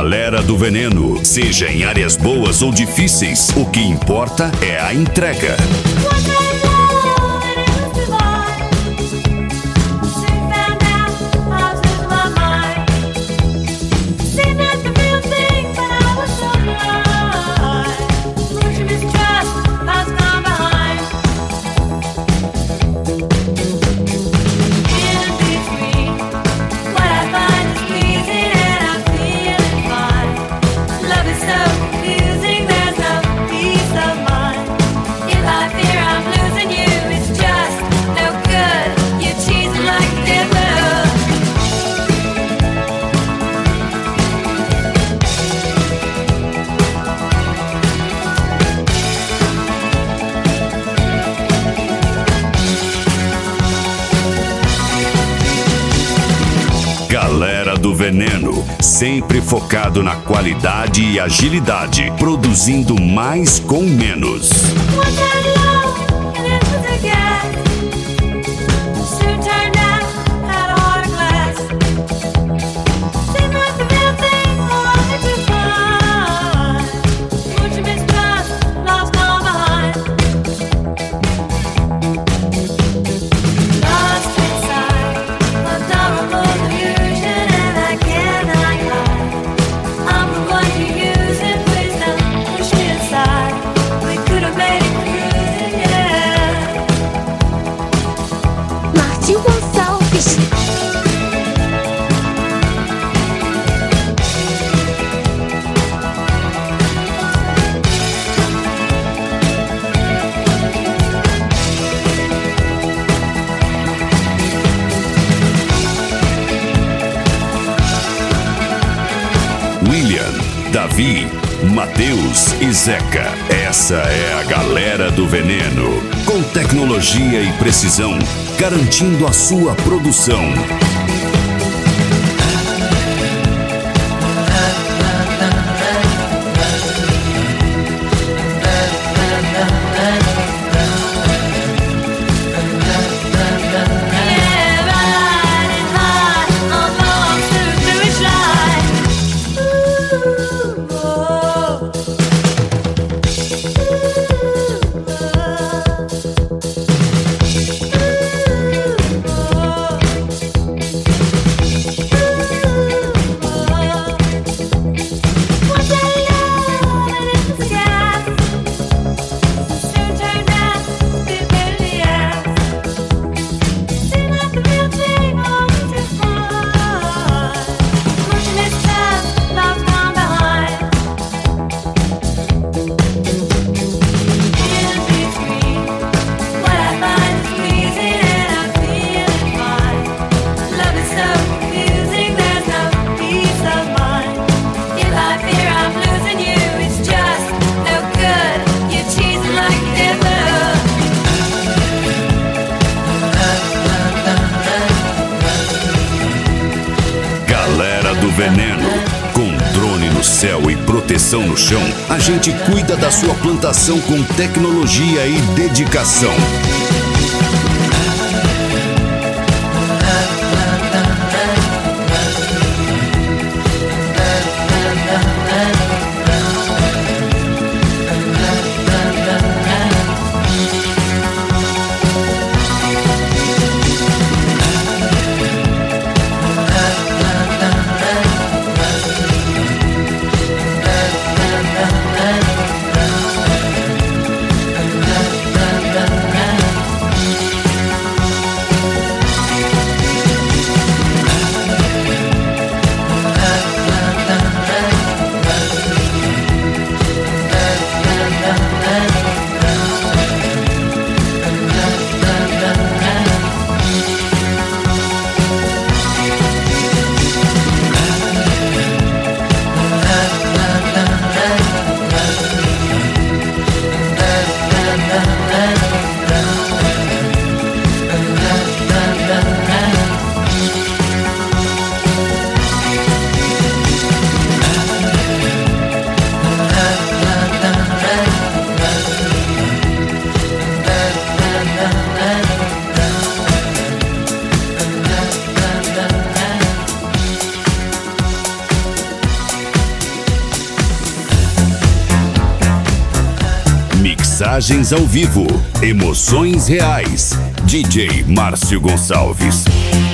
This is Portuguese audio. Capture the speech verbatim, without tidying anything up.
Galera do Veneno. Seja em áreas boas ou difíceis, o que importa é a entrega. Galera do Veneno, sempre focado na qualidade e agilidade, produzindo mais com menos. William, Davi, Matheus e Zeca. Essa é a Galera do Veneno. Com tecnologia e precisão, garantindo a sua produção. Do Veneno. Com drone no céu e proteção no chão, a gente cuida da sua plantação com tecnologia e dedicação. Mixagens ao vivo, emoções reais. D J Márcio Gonçalves.